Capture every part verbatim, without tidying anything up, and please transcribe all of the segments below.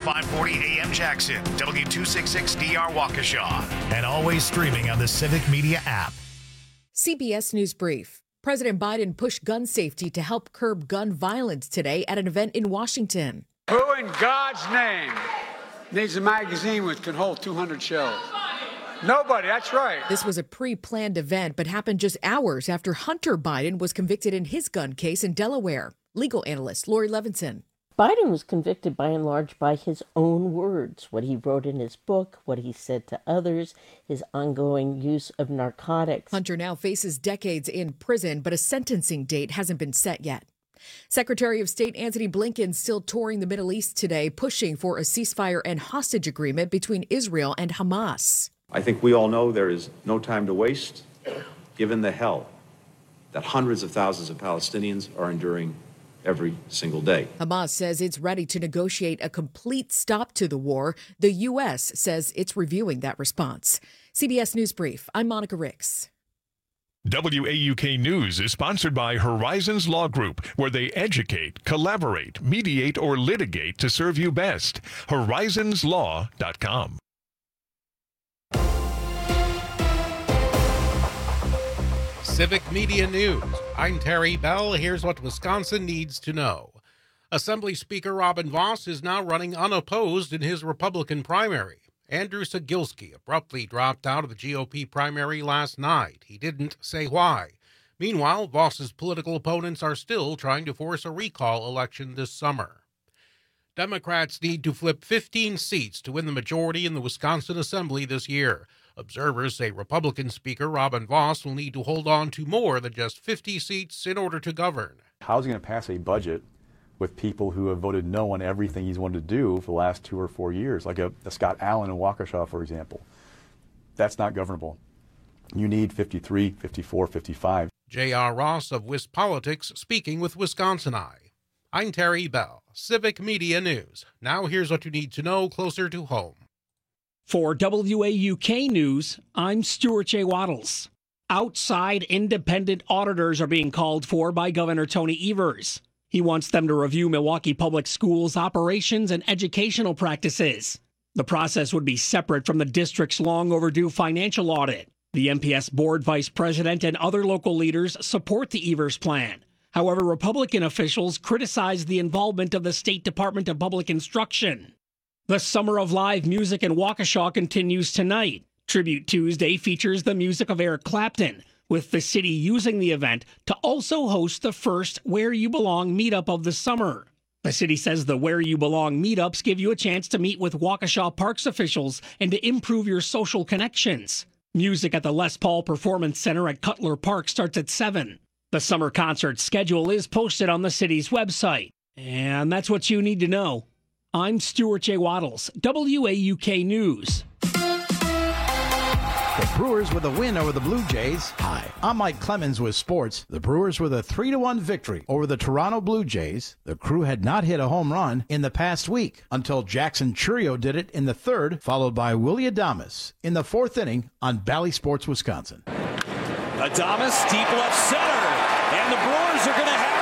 five forty A M Jackson, W two sixty-six D R Waukesha, and always streaming on the Civic Media app. C B S News Brief. President Biden pushed gun safety to help curb gun violence today at an event in Washington. Who in God's name needs a magazine which can hold two hundred shells? Nobody, that's right. This was a pre-planned event, but happened just hours after Hunter Biden was convicted in his gun case in Delaware. Legal analyst Lori Levinson. Biden was convicted by and large by his own words, what he wrote in his book, what he said to others, his ongoing use of narcotics. Hunter now faces decades in prison, but a sentencing date hasn't been set yet. Secretary of State Antony Blinken still touring the Middle East today, pushing for a ceasefire and hostage agreement between Israel and Hamas. I think we all know there is no time to waste, given the hell that hundreds of thousands of Palestinians are enduring every single day. Hamas says it's ready to negotiate a complete stop to the war. The U S says it's reviewing that response. C B S News Brief, I'm Monica Ricks. W A U K News is sponsored by Horizons Law Group, where they educate, collaborate, mediate, or litigate to serve you best. horizons law dot com. Civic Media News. I'm Terry Bell. Here's what Wisconsin needs to know. Assembly Speaker Robin Vos is now running unopposed in his Republican primary. Andrew Cegielski abruptly dropped out of the G O P primary last night. He didn't say why. Meanwhile, Vos's political opponents are still trying to force a recall election this summer. Democrats need to flip fifteen seats to win the majority in the Wisconsin Assembly this year. Observers say Republican Speaker Robin Vos will need to hold on to more than just fifty seats in order to govern. How's he going to pass a budget with people who have voted no on everything he's wanted to do for the last two or four years, like a, a Scott Allen in Waukesha, for example? That's not governable. You need fifty-three, fifty-four, fifty-five. J R. Ross of Wis Politics speaking with Wisconsin Eye. I'm Terry Bell, Civic Media News. Now here's what you need to know closer to home. For W A U K News, I'm Stuart J. Waddles. Outside independent auditors are being called for by Governor Tony Evers. He wants them to review Milwaukee Public Schools' operations and educational practices. The process would be separate from the district's long overdue financial audit. The M P S board vice president and other local leaders support the Evers plan. However, Republican officials criticize the involvement of the State Department of Public Instruction. The Summer of Live Music in Waukesha continues tonight. Tribute Tuesday features the music of Eric Clapton, with the city using the event to also host the first Where You Belong meetup of the summer. The city says the Where You Belong meetups give you a chance to meet with Waukesha Parks officials and to improve your social connections. Music at the Les Paul Performance Center at Cutler Park starts at seven. The summer concert schedule is posted on the city's website. And that's what you need to know. I'm Stuart J. Waddles, W A U K News. The Brewers with a win over the Blue Jays. Hi, I'm Mike Clemens with sports. The Brewers with a three to one victory over the Toronto Blue Jays. The crew had not hit a home run in the past week until Jackson Churio did it in the third, followed by Willie Adames in the fourth inning on Bally Sports Wisconsin. Adames deep left center, and the Brewers are going to have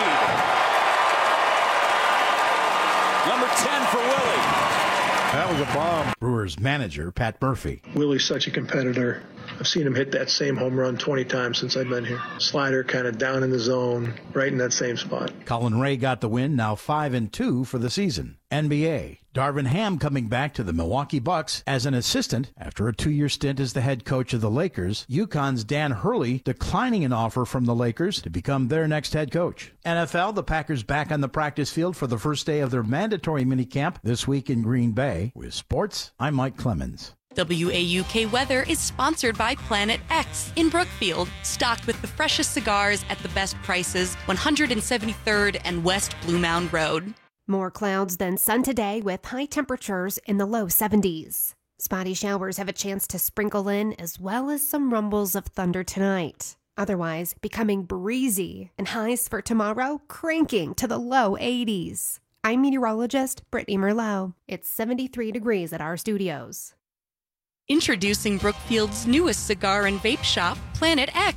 the lead. Number ten for Willie. That was a bomb. Brewers manager Pat Murphy. Willie's such a competitor. I've seen him hit that same home run twenty times since I've been here. Slider kind of down in the zone, right in that same spot. Colin Ray got the win, now five and two for the season. N B A. Darvin Ham coming back to the Milwaukee Bucks as an assistant after a two-year stint as the head coach of the Lakers. UConn's Dan Hurley declining an offer from the Lakers to become their next head coach. N F L, the Packers back on the practice field for the first day of their mandatory minicamp this week in Green Bay. With sports, I'm Mike Clemens. W A U K Weather is sponsored by Planet X in Brookfield, stocked with the freshest cigars at the best prices, one hundred seventy-third and West Blue Mound Road. More clouds than sun today with high temperatures in the low seventies. Spotty showers have a chance to sprinkle in as well as some rumbles of thunder tonight. Otherwise, becoming breezy and highs for tomorrow cranking to the low eighties. I'm meteorologist Brittany Merlot. It's seventy-three degrees at our studios. Introducing Brookfield's newest cigar and vape shop, Planet X.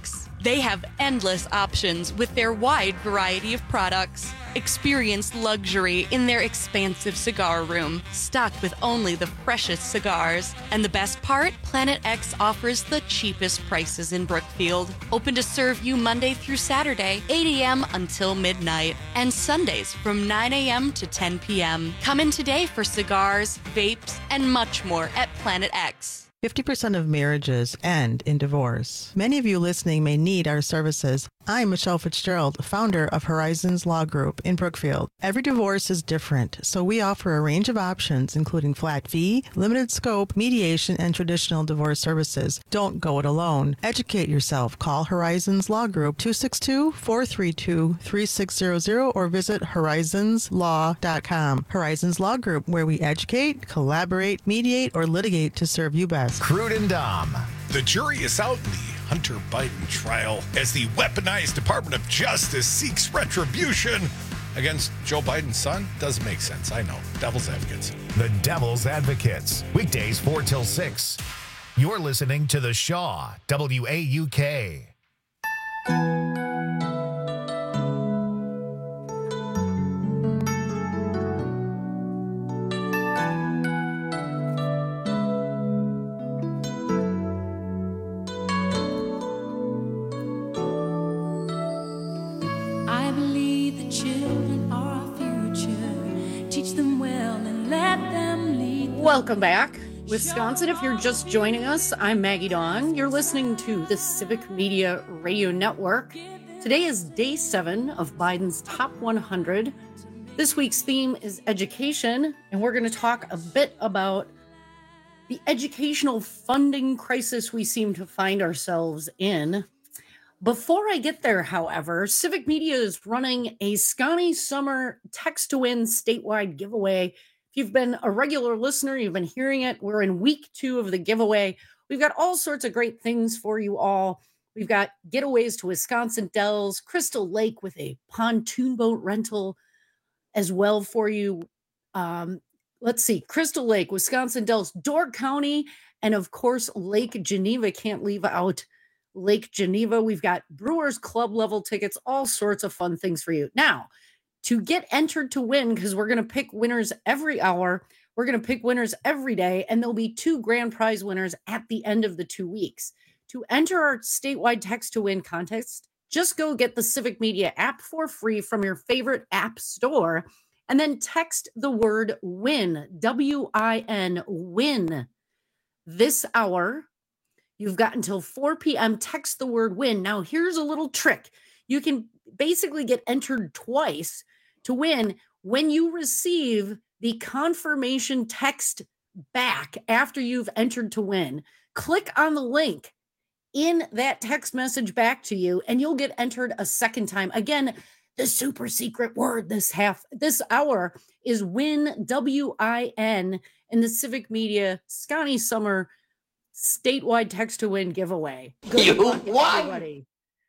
They have endless options with their wide variety of products. Experience luxury in their expansive cigar room, stocked with only the freshest cigars. And the best part? Planet X offers the cheapest prices in Brookfield. Open to serve you Monday through Saturday, eight a.m. until midnight, and Sundays from nine a.m. to ten p.m. Come in today for cigars, vapes, and much more at Planet X. fifty percent of marriages end in divorce. Many of you listening may need our services. I'm Michelle Fitzgerald, founder of Horizons Law Group in Brookfield. Every divorce is different, so we offer a range of options, including flat fee, limited scope, mediation, and traditional divorce services. Don't go it alone. Educate yourself. Call Horizons Law Group two six two, four three two, three six zero zero or visit horizons law dot com. Horizons Law Group, where we educate, collaborate, mediate, or litigate to serve you best. Crude and Dom. The jury is out in the Hunter Biden trial as the weaponized Department of Justice seeks retribution against Joe Biden's son. Doesn't make sense, I know. Devil's Advocates. The Devil's Advocates. Weekdays four till six. You're listening to The Shaw, W A U K. Welcome back, Wisconsin. If you're just joining us, I'm Maggie Dawn. You're listening to the Civic Media Radio Network. Today is day seven of Biden's Top one hundred. This week's theme is education, and we're going to talk a bit about the educational funding crisis we seem to find ourselves in. Before I get there, however, Civic Media is running a Scotty Summer text-to-win statewide giveaway. If you've been a regular listener, you've been hearing it. We're in week two of the giveaway. We've got all sorts of great things for you all. We've got getaways to Wisconsin Dells, Crystal Lake with a pontoon boat rental as well for you. Um, let's see, Crystal Lake, Wisconsin Dells, Door County, and of course, Lake Geneva. Can't leave out Lake Geneva. We've got Brewers Club level tickets, all sorts of fun things for you. Now, to get entered to win, because we're going to pick winners every hour, we're going to pick winners every day, and there'll be two grand prize winners at the end of the two weeks. To enter our statewide text to win contest, just go get the Civic Media app for free from your favorite app store, and then text the word WIN, W I N, WIN. This hour, you've got until four p.m. Text the word WIN. Now, here's a little trick. You can basically get entered twice to win when you receive the confirmation text back after you've entered to win. Click on the link in that text message back to you, and you'll get entered a second time. Again, the super secret word this half this hour is WIN, W I N, in the Civic Media Scotty Summer statewide text to win giveaway. Good you luck, won. Everybody.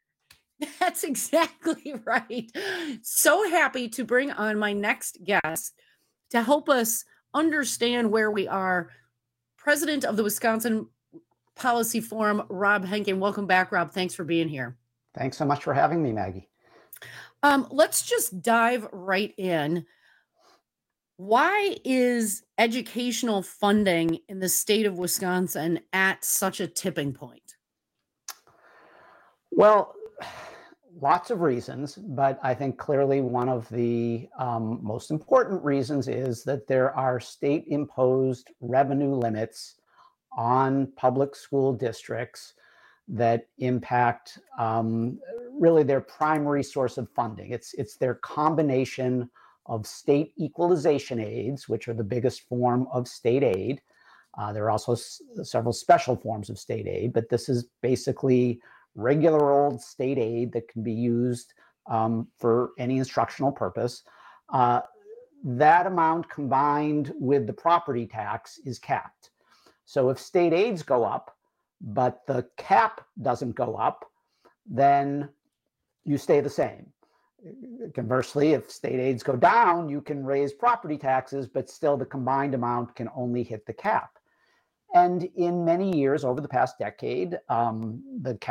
That's exactly right. So happy to bring on my next guest to help us understand where we are. President of the Wisconsin Policy Forum, Rob Henkin. Welcome back, Rob. Thanks for being here. Thanks so much for having me, Maggie. Um, let's just dive right in. Why is educational funding in the state of Wisconsin at such a tipping point? Well, lots of reasons, but I think clearly one of the um, most important reasons is that there are state-imposed revenue limits on public school districts that impact um, really their primary source of funding. It's, it's their combination of state equalization aids, which are the biggest form of state aid. Uh, there are also s- several special forms of state aid, but this is basically regular old state aid that can be used um, for any instructional purpose. Uh, that amount combined with the property tax is capped. So if state aids go up, but the cap doesn't go up, then you stay the same. Conversely, if state aids go down, you can raise property taxes, but still the combined amount can only hit the cap. And in many years over the past decade, um, the cap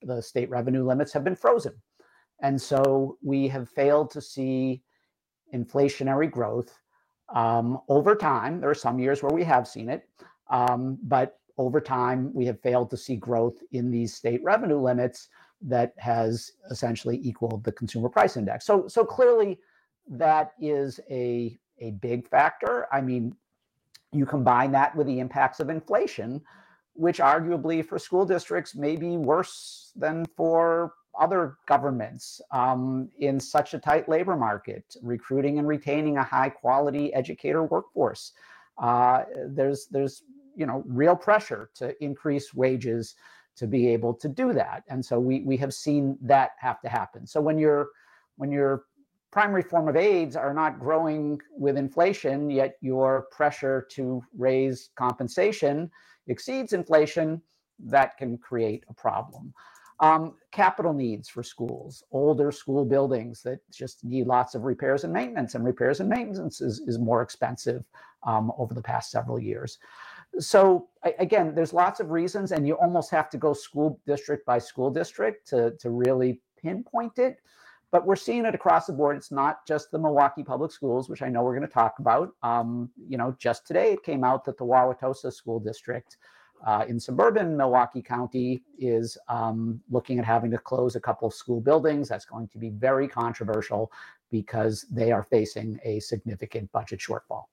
the state revenue limits have been frozen. And so we have failed to see inflationary growth um, over time. There are some years where we have seen it, um, but over time we have failed to see growth in these state revenue limits that has essentially equaled the consumer price index. So, so clearly that is a, a big factor. I mean, you combine that with the impacts of inflation, which arguably for school districts may be worse than for other governments um, in such a tight labor market, recruiting and retaining a high quality educator workforce. Uh, there's, there's, you know, real pressure to increase wages to be able to do that. And so we, we have seen that have to happen. So when you're, when your primary form of aids are not growing with inflation, yet your pressure to raise compensation exceeds inflation, that can create a problem. Um, capital needs for schools, older school buildings that just need lots of repairs and maintenance, and repairs and maintenance is, is more expensive um, over the past several years. So again, there's lots of reasons, and you almost have to go school district by school district to, to really pinpoint it. But we're seeing it across the board. It's not just the Milwaukee Public Schools, which I know we're going to talk about. Um, you know, just today it came out that the Wauwatosa School District uh, in suburban Milwaukee County is um, looking at having to close a couple of school buildings. That's going to be very controversial because they are facing a significant budget shortfall.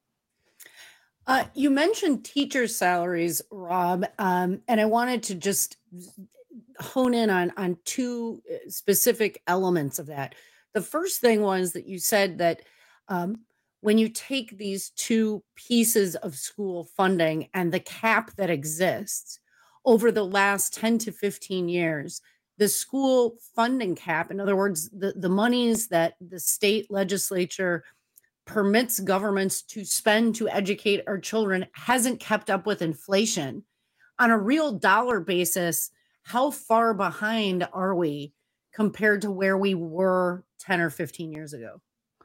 Uh, you mentioned teacher salaries, Rob, um, and I wanted to just hone in on, on two specific elements of that. The first thing was that you said that um, when you take these two pieces of school funding and the cap that exists over the last ten to fifteen years, the school funding cap, in other words, the, the monies that the state legislature permits governments to spend to educate our children hasn't kept up with inflation. On a real dollar basis, how far behind are we compared to where we were ten or fifteen years ago?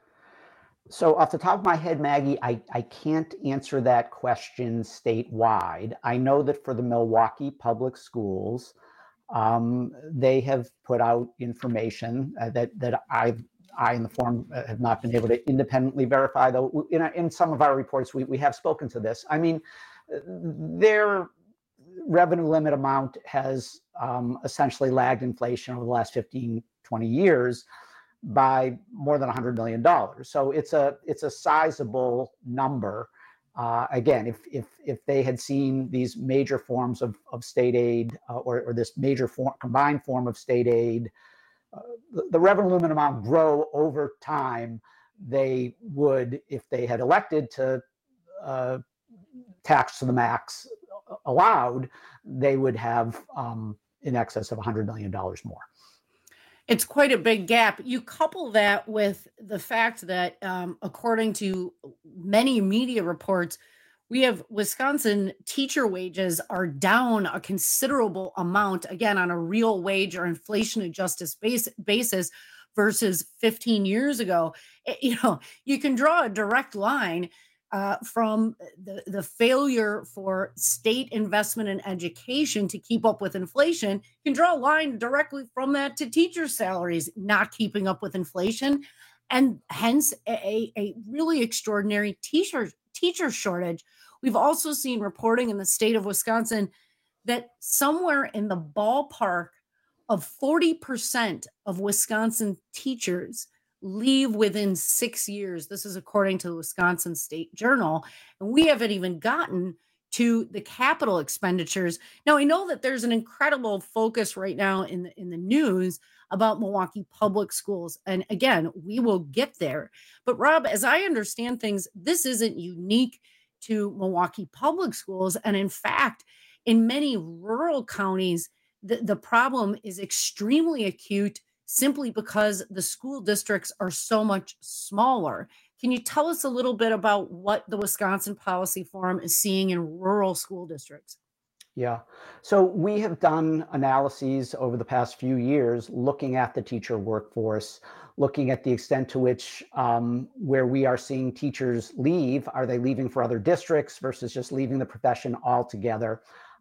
So off the top of my head, Maggie, I, I can't answer that question statewide. I know that for the Milwaukee Public Schools, um, they have put out information uh, that, that I've I, in the form, uh, have not been able to independently verify, though in, in some of our reports, we, we have spoken to this. I mean, their revenue limit amount has um, essentially lagged inflation over the last fifteen, twenty years by more than one hundred million dollars. So it's a, it's a sizable number. Uh, again, if, if, if they had seen these major forms of, of state aid uh, or, or this major form, combined form of state aid, Uh, the, the revenue limit amount grow over time, they would, if they had elected to uh, tax to the max allowed, they would have um, in excess of one hundred million dollars more. It's quite a big gap. You couple that with the fact that, um, according to many media reports, we have Wisconsin teacher wages are down a considerable amount, again, on a real wage or inflation adjusted base, basis versus fifteen years ago. It, you know, you can draw a direct line uh, from the, the failure for state investment in education to keep up with inflation. You can draw a line directly from that to teacher salaries not keeping up with inflation, and hence a, a really extraordinary teacher teacher shortage. We've also seen reporting in the state of Wisconsin that somewhere in the ballpark of forty percent of Wisconsin teachers leave within six years. This is according to the Wisconsin State Journal. And we haven't even gotten to the capital expenditures. Now, I know that there's an incredible focus right now in the, in the news about Milwaukee Public Schools. And again, we will get there. But Rob, as I understand things, this isn't unique to Milwaukee Public Schools. And in fact, in many rural counties, the, the problem is extremely acute simply because the school districts are so much smaller. Can you tell us a little bit about what the Wisconsin Policy Forum is seeing in rural school districts? Yeah. So we have done analyses over the past few years looking at the teacher workforce, looking at the extent to which um, where we are seeing teachers leave, are they leaving for other districts versus just leaving the profession altogether?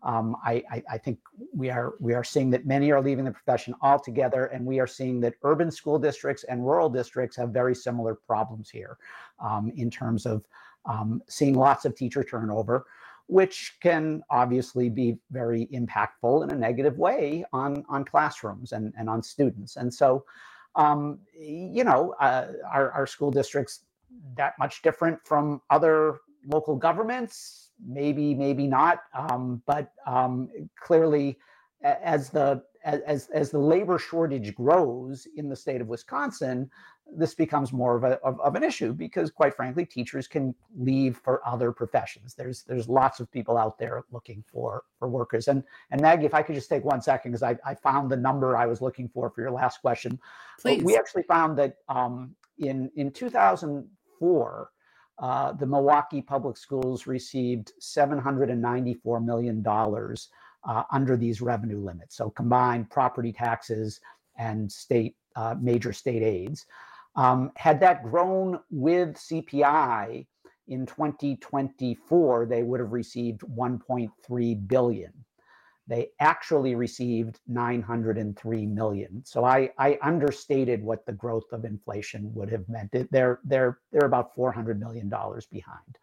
Um, I, I, I think we are we are seeing that many are leaving the profession altogether, and we are seeing that urban school districts and rural districts have very similar problems here um, in terms of um, seeing lots of teacher turnover, which can obviously be very impactful in a negative way on, on classrooms and, and on students. And so, um, you know, uh, our, our school districts that much different from other local governments? Maybe, maybe not. Um, but um, clearly, as the as as the labor shortage grows in the state of Wisconsin, this becomes more of a of, of an issue because, quite frankly, teachers can leave for other professions. There's there's lots of people out there looking for for workers. And and Maggie, if I could just take one second, because I, I found the number I was looking for for your last question. Please. We actually found that um, in in two thousand four. Uh, the Milwaukee Public Schools received seven hundred ninety-four million dollars uh, under these revenue limits. So combined property taxes and state uh, major state aids. Um, had that grown with C P I in twenty twenty-four, they would have received one point three billion dollars. They actually received nine hundred three million dollars. So I, I understated what the growth of inflation would have meant. They're they're they're about four hundred million dollars behind.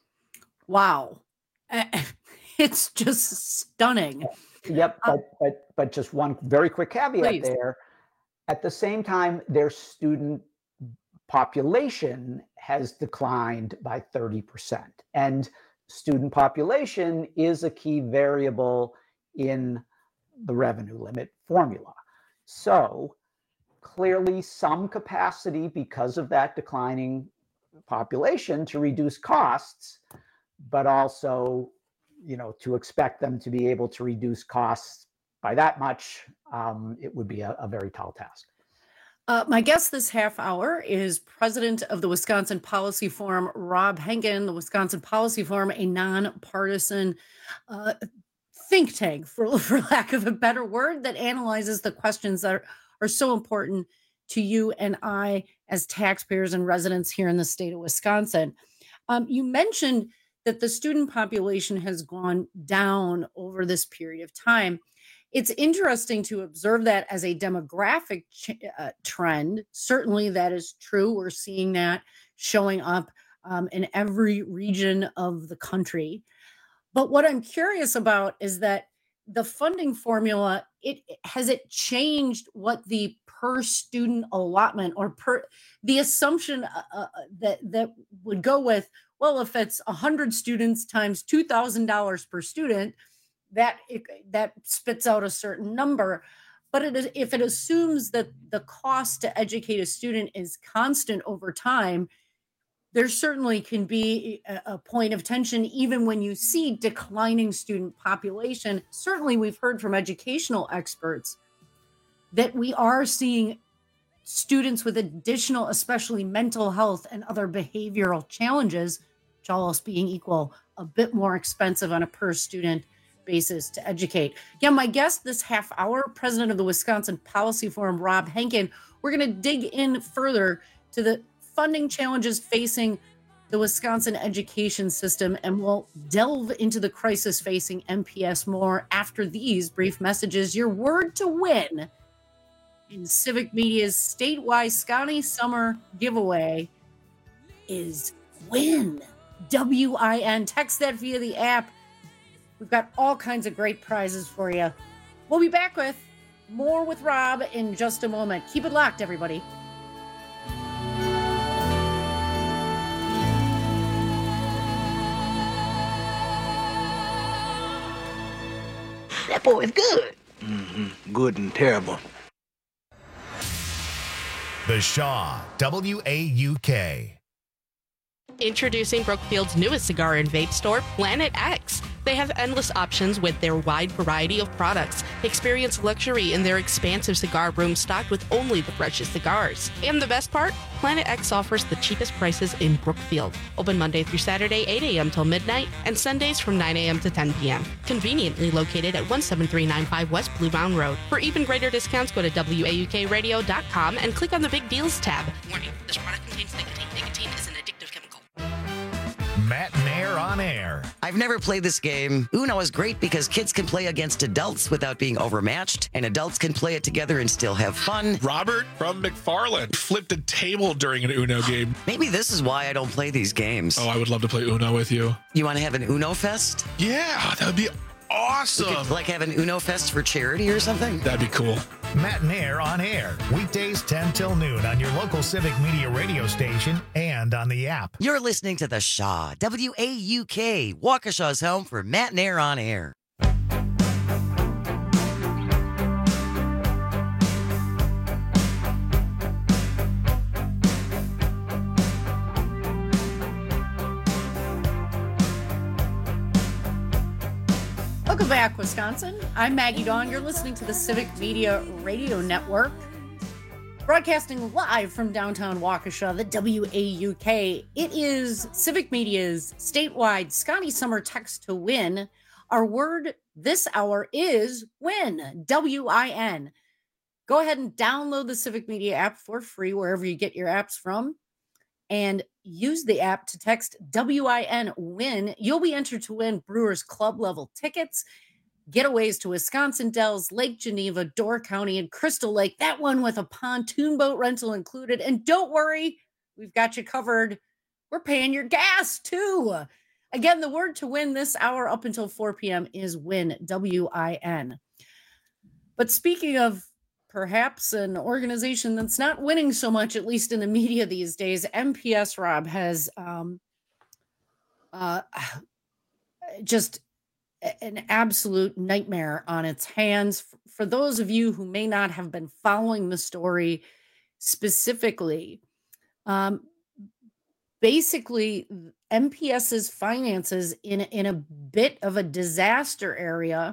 Wow, it's just stunning. Yep, but uh, but but just one very quick caveat please. there. At the same time, their student population has declined by thirty percent, and student population is a key variable in the revenue limit formula. So clearly some capacity because of that declining population to reduce costs, but also, you know, to expect them to be able to reduce costs by that much, um, it would be a, a very tall task. Uh, my guest this half hour is president of the Wisconsin Policy Forum, Rob Henkin. The Wisconsin Policy Forum, a nonpartisan uh, think tank, for, for lack of a better word, that analyzes the questions that are, are so important to you and I as taxpayers and residents here in the state of Wisconsin. Um, you mentioned that the student population has gone down over this period of time. It's interesting to observe that as a demographic ch- uh, trend. Certainly that is true. We're seeing that showing up um, in every region of the country. But what I'm curious about is that the funding formula, it has it changed what the per student allotment or per the assumption uh, that that would go with, well, if it's one hundred students times two thousand dollars per student, that it, that spits out a certain number. But it is, if it assumes that the cost to educate a student is constant over time, there certainly can be a, a point of tension even when you see declining student population. Certainly we've heard from educational experts that we are seeing students with additional, especially mental health and other behavioral challenges, which all else being equal, a bit more expensive on a per student basis to educate. Yeah, my guest this half hour, president of the Wisconsin Policy Forum, Rob Henkin. We're going to dig in further to the funding challenges facing the Wisconsin education system, and we'll delve into the crisis facing M P S more after these brief messages. Your word to win in Civic Media's statewide Scotty Summer giveaway is WIN. W I N. Text that via the app. We've got all kinds of great prizes for you. We'll be back with more with Rob in just a moment. Keep it locked, everybody. That boy is good. Mm-hmm. Good and terrible. The Shaw, W A U K. Introducing Brookfield's newest cigar and vape store, Planet X. They have endless options with their wide variety of products. Experience luxury in their expansive cigar room stocked with only the freshest cigars. And the best part? Planet X offers the cheapest prices in Brookfield. Open Monday through Saturday, eight a.m. till midnight, and Sundays from nine a.m. to ten p.m. Conveniently located at one seven three nine five West Blue Mound Road. For even greater discounts, go to W A U K radio dot com and click on the Big Deals tab. Warning, this product contains nicotine. Nicotine is an addictive chemical. Matt Mayer on Air. I've never played this game. Uno is great because kids can play against adults without being overmatched, and adults can play it together and still have fun. Robert from McFarland flipped a table during an Uno game. Maybe this is why I don't play these games. Oh, I would love to play Uno with you. You want to have an Uno Fest? Yeah, that would be awesome. We could, like have an Uno Fest for charity or something? That'd be cool. Matt and Air on Air. Weekdays ten till noon on your local Civic Media radio station and on the app. You're listening to The Shaw, W A U K, Waukesha's home for Matt and Air on Air. Welcome back, Wisconsin. I'm Maggie Dawn. You're listening to the Civic Media Radio Network, broadcasting live from downtown Waukesha, the W A U K. It is Civic Media's statewide Scotty Summer Text to Win. Our word this hour is win, W I N. Go ahead and download the Civic Media app for free wherever you get your apps from, and use the app to text W I N WIN. You'll be entered to win Brewers Club level tickets, getaways to Wisconsin Dells, Lake Geneva, Door County, and Crystal Lake. That one with a pontoon boat rental included. And don't worry, we've got you covered. We're paying your gas too. Again, the word to win this hour up until four p.m. is win, W I N. But speaking of perhaps an organization that's not winning so much, at least in the media these days, M P S, Rob, has um, uh, just an absolute nightmare on its hands. For those of you who may not have been following the story specifically, um, basically MPS's finances in, in a bit of a disaster area.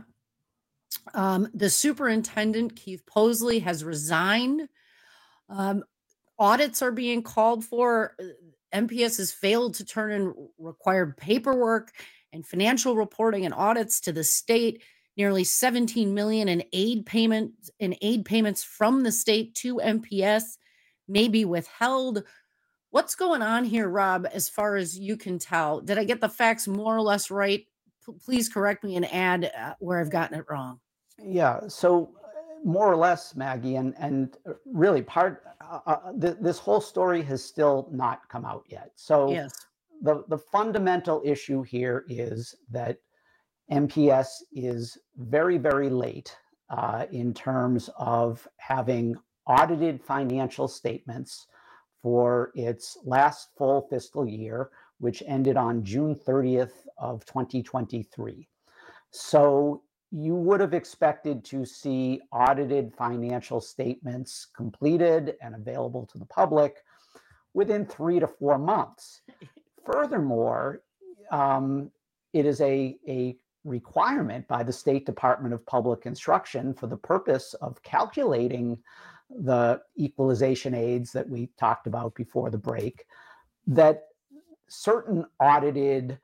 Um, the superintendent, Keith Posley, has resigned. Um, audits are being called for. M P S has failed to turn in required paperwork and financial reporting and audits to the state. Nearly seventeen million dollars in aid payments in aid payments from the state to M P S may be withheld. What's going on here, Rob, as far as you can tell? Did I get the facts more or less right? P- please correct me and add uh, where I've gotten it wrong. Yeah, so more or less, Maggie, and and really part uh, uh, th- this whole story has still not come out yet. So yes. the the fundamental issue here is that M P S is very, very late uh, in terms of having audited financial statements for its last full fiscal year, which ended on June thirtieth of twenty twenty-three. So you would have expected to see audited financial statements completed and available to the public within three to four months. Furthermore, um, it is a, a requirement by the State Department of Public Instruction for the purpose of calculating the equalization aids that we talked about before the break, that certain audited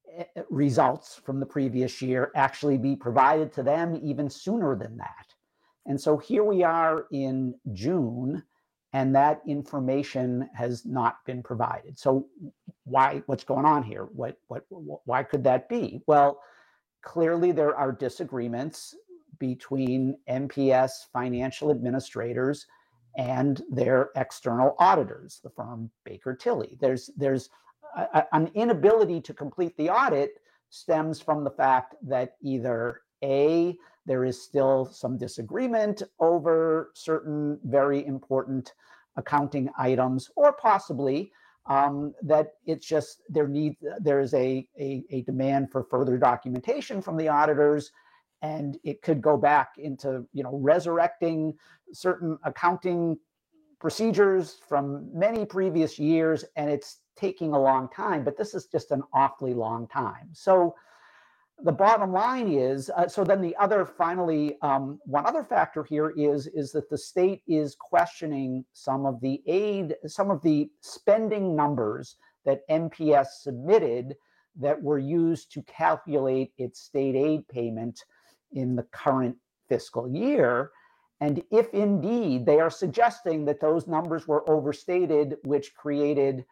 results from the previous year actually be provided to them even sooner than that. And so here we are in June, and that information has not been provided. So why, what's going on here? What, what, why could that be? Well, clearly there are disagreements between M P S financial administrators and their external auditors, the firm Baker Tilly. There's, there's a, an inability to complete the audit stems from the fact that either A, there is still some disagreement over certain very important accounting items, or possibly um, that it's just there need there is a, a a demand for further documentation from the auditors, and it could go back into you know resurrecting certain accounting procedures from many previous years, and it's taking a long time. But this is just an awfully long time. So the bottom line is, uh, so then the other, finally, um, one other factor here is, is that the state is questioning some of the aid, some of the spending numbers that M P S submitted that were used to calculate its state aid payment in the current fiscal year. And if indeed they are suggesting that those numbers were overstated, which created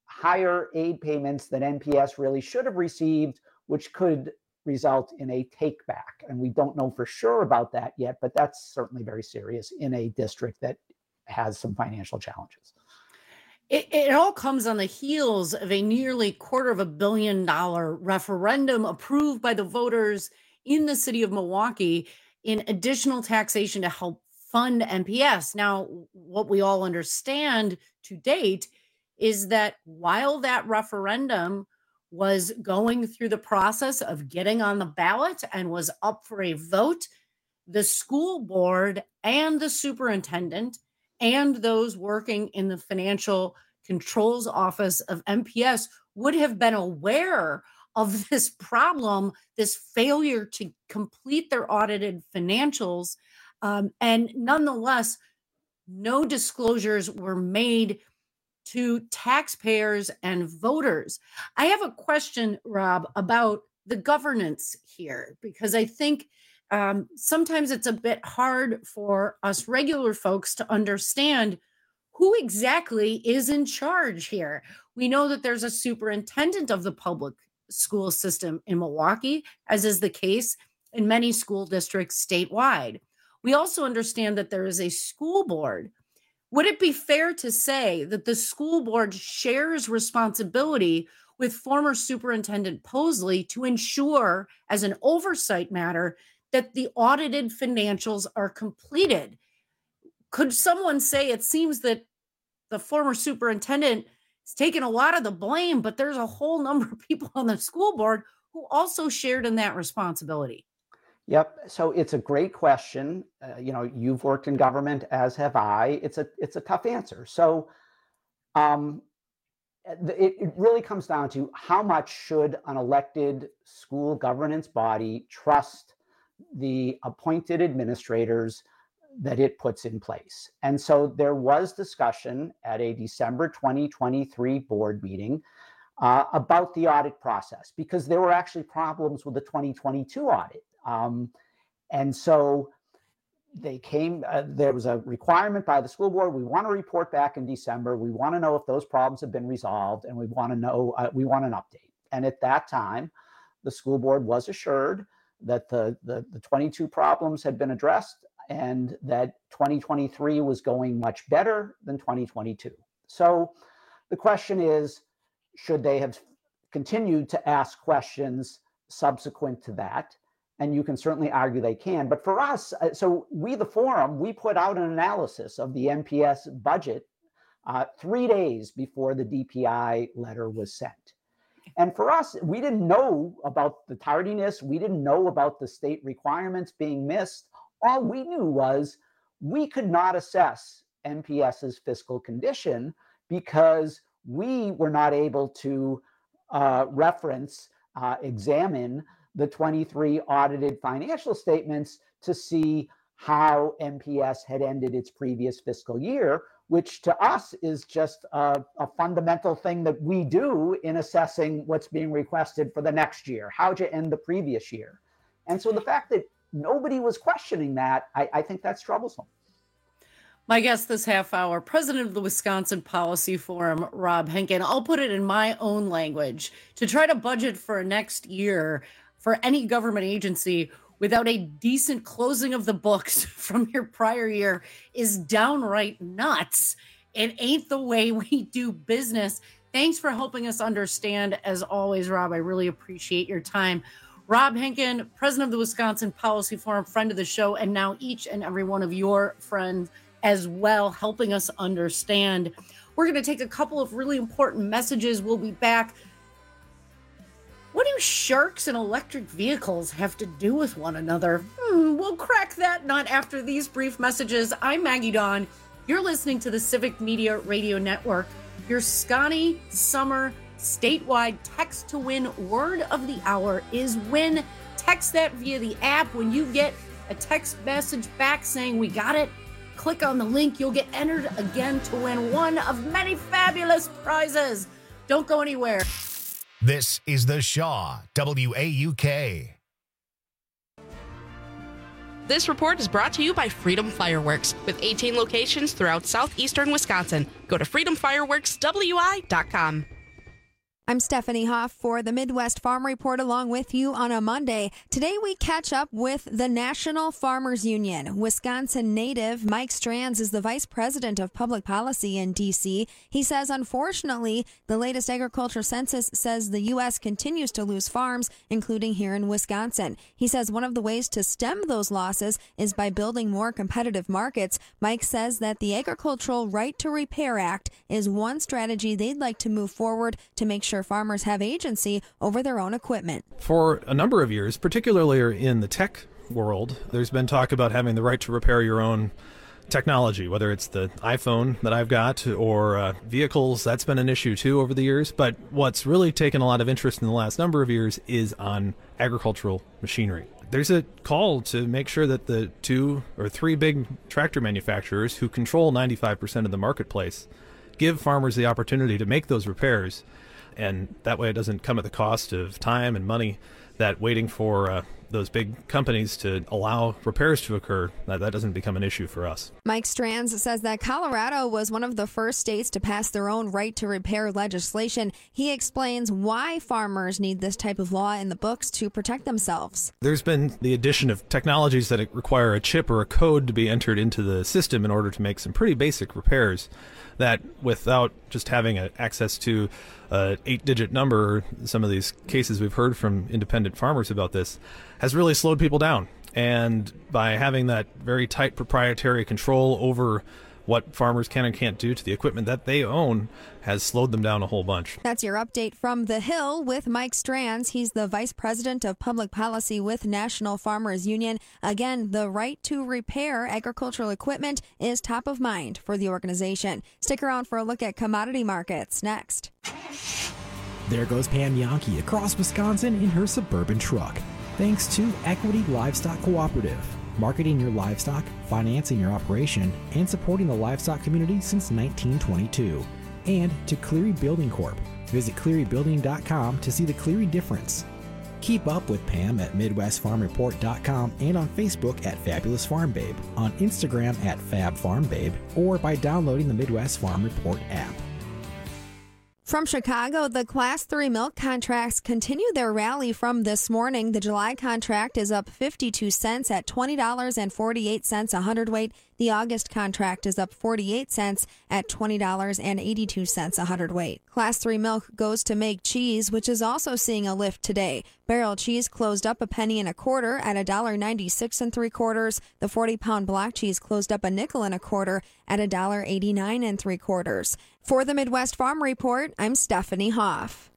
higher aid payments than N P S really should have received, which could result in a take back. And we don't know for sure about that yet, but that's certainly very serious in a district that has some financial challenges. It, it all comes on the heels of a nearly quarter of a billion dollar referendum approved by the voters in the city of Milwaukee in additional taxation to help fund N P S. Now, what we all understand to date is that while that referendum was going through the process of getting on the ballot and was up for a vote, the school board and the superintendent and those working in the financial controls office of N P S would have been aware of this problem, this failure to complete their audited financials. Um, and nonetheless, no disclosures were made to taxpayers and voters. I have a question, Rob, about the governance here, because I think um, sometimes it's a bit hard for us regular folks to understand who exactly is in charge here. We know that there's a superintendent of the public school system in Milwaukee, as is the case in many school districts statewide. We also understand that there is a school board. Would it be fair to say that the school board shares responsibility with former Superintendent Posley to ensure, as an oversight matter, that the audited financials are completed? Could someone say it seems that the former superintendent has taken a lot of the blame, but there's a whole number of people on the school board who also shared in that responsibility? Yep. So it's a great question. Uh, you know, you've worked in government, as have I. It's a it's a tough answer. So um, it, it really comes down to how much should an elected school governance body trust the appointed administrators that it puts in place. And so there was discussion at a December twenty twenty-three board meeting uh, about the audit process, because there were actually problems with the twenty twenty-two audit. Um, and so they came, uh, there was a requirement by the school board. We want to report back in December. We want to know if those problems have been resolved, and we want to know, uh, we want an update. And at that time, the school board was assured that the, the, the twenty-two problems had been addressed and that twenty twenty-three was going much better than twenty twenty-two. So the question is, should they have continued to ask questions subsequent to that? And you can certainly argue they can. But for us, so we, the forum, we put out an analysis of the N P S budget uh, three days before the D P I letter was sent. And for us, we didn't know about the tardiness. We didn't know about the state requirements being missed. All we knew was we could not assess N P S's fiscal condition because we were not able to uh, reference, uh, examine the twenty-three audited financial statements to see how N P S had ended its previous fiscal year, which to us is just a, a fundamental thing that we do in assessing what's being requested for the next year. How'd you end the previous year? And so the fact that nobody was questioning that, I, I think that's troublesome. My guest this half hour, president of the Wisconsin Policy Forum, Rob Henkin. I'll put it in my own language. To try to budget for next year for any government agency without a decent closing of the books from your prior year is downright nuts. It ain't the way we do business. Thanks for helping us understand. As always, Rob, I really appreciate your time. Rob Henkin, president of the Wisconsin Policy Forum, friend of the show, and now each and every one of your friends as well, helping us understand. We're going to take a couple of really important messages. We'll be back. What do sharks and electric vehicles have to do with one another? Hmm, we'll crack that nut after these brief messages. I'm Maggie Dawn. You're listening to the Civic Media Radio Network. Your Scotty Summer statewide text to win word of the hour is win. Text that via the app. When you get a text message back saying we got it, click on the link. You'll get entered again to win one of many fabulous prizes. Don't go anywhere. This is The Shaw, W A U K. This report is brought to you by Freedom Fireworks, with eighteen locations throughout southeastern Wisconsin. Go to freedom fireworks w i dot com. I'm Stephanie Hoff for the Midwest Farm Report along with you on a Monday. Today we catch up with the National Farmers Union. Wisconsin native Mike Strands is the Vice President of Public Policy in D C. He says, unfortunately, the latest agriculture census says the U S continues to lose farms, including here in Wisconsin. He says one of the ways to stem those losses is by building more competitive markets. Mike says that the Agricultural Right to Repair Act is one strategy they'd like to move forward to make sure farmers have agency over their own equipment. For a number of years, particularly in the tech world, there's been talk about having the right to repair your own technology, whether it's the iPhone that I've got or uh, vehicles. That's been an issue too over the years. But what's really taken a lot of interest in the last number of years is on agricultural machinery. There's a call to make sure that the two or three big tractor manufacturers who control ninety-five percent of the marketplace give farmers the opportunity to make those repairs. And that way it doesn't come at the cost of time and money that waiting for uh, those big companies to allow repairs to occur, that, that doesn't become an issue for us. Mike Strands says that Colorado was one of the first states to pass their own right to repair legislation. He explains why farmers need this type of law in the books to protect themselves. There's been the addition of technologies that require a chip or a code to be entered into the system in order to make some pretty basic repairs that without just having a, access to an eight-digit number, some of these cases we've heard from independent farmers about this, has really slowed people down. And by having that very tight proprietary control over what farmers can and can't do to the equipment that they own has slowed them down a whole bunch. That's your update from the Hill with Mike Strands. He's the Vice President of Public Policy with National Farmers Union. Again, the right to repair agricultural equipment is top of mind for the organization. Stick around for a look at commodity markets next. There goes Pam Yankee across Wisconsin in her Suburban truck. Thanks to Equity Livestock Cooperative. Marketing your livestock, financing your operation, and supporting the livestock community since nineteen twenty-two. And to Cleary Building Corp. Visit cleary building dot com to see the Cleary difference. Keep up with Pam at midwest farm report dot com and on Facebook at Fabulous Farm Babe, on Instagram at Fab Farm Babe, or by downloading the Midwest Farm Report app. From Chicago, the Class three milk contracts continue their rally from this morning. The July contract is up fifty-two cents at twenty dollars and forty-eight cents a hundredweight. The August contract is up forty-eight cents at twenty dollars and eighty-two cents a hundredweight. Class three milk goes to make cheese, which is also seeing a lift today. Barrel cheese closed up a penny and a quarter at one dollar ninety-six and three quarters. The forty-pound block cheese closed up a nickel and a quarter at one dollar eighty-nine and three quarters. For the Midwest Farm Report, I'm Stephanie Hoff.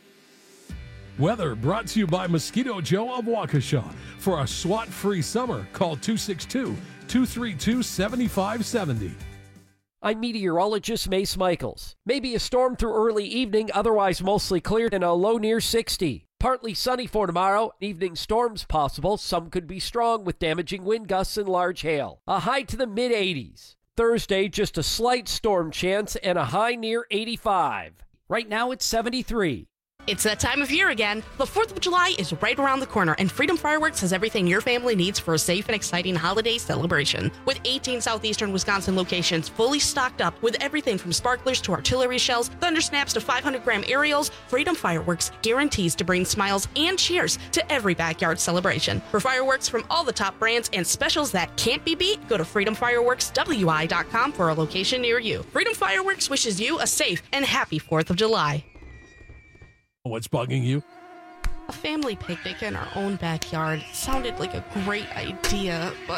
Weather brought to you by Mosquito Joe of Waukesha. For a SWAT-free summer, call two six two, two three two, seven five seven zero. I'm meteorologist Mace Michaels. Maybe a storm through early evening, otherwise mostly clear and a low near sixty. Partly sunny for tomorrow. Evening storms possible. Some could be strong with damaging wind gusts and large hail. A high to the mid eighties. Thursday, just a slight storm chance and a high near eighty-five. Right now it's seventy-three. It's that time of year again. The fourth of July is right around the corner, and Freedom Fireworks has everything your family needs for a safe and exciting holiday celebration. With eighteen southeastern Wisconsin locations fully stocked up with everything from sparklers to artillery shells, thunder snaps to five hundred gram aerials, Freedom Fireworks guarantees to bring smiles and cheers to every backyard celebration. For fireworks from all the top brands and specials that can't be beat, go to freedom fireworks w i dot com for a location near you. Freedom Fireworks wishes you a safe and happy fourth of July. What's bugging you? A family picnic in our own backyard sounded like a great idea, but